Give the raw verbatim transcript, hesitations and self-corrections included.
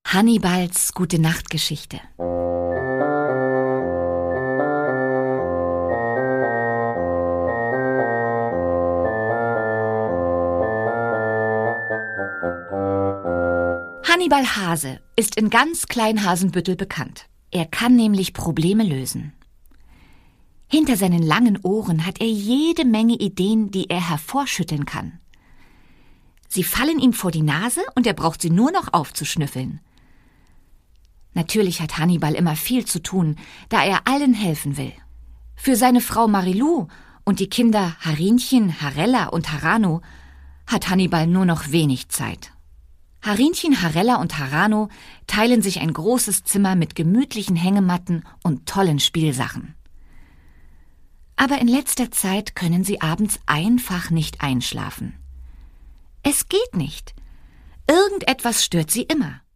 Hannibals Gute-Nacht-Geschichte. Hannibal Hase ist in ganz Kleinhasenbüttel bekannt. Er kann nämlich Probleme lösen. Hinter seinen langen Ohren hat er jede Menge Ideen, die er hervorschütteln kann. Sie fallen ihm vor die Nase und er braucht sie nur noch aufzuschnüffeln. Natürlich hat Hannibal immer viel zu tun, da er allen helfen will. Für seine Frau Marilou und die Kinder Harinchen, Harella und Harano hat Hannibal nur noch wenig Zeit. Harinchen, Harella und Harano teilen sich ein großes Zimmer mit gemütlichen Hängematten und tollen Spielsachen. Aber in letzter Zeit können sie abends einfach nicht einschlafen. Es geht nicht. Irgendetwas stört sie immer.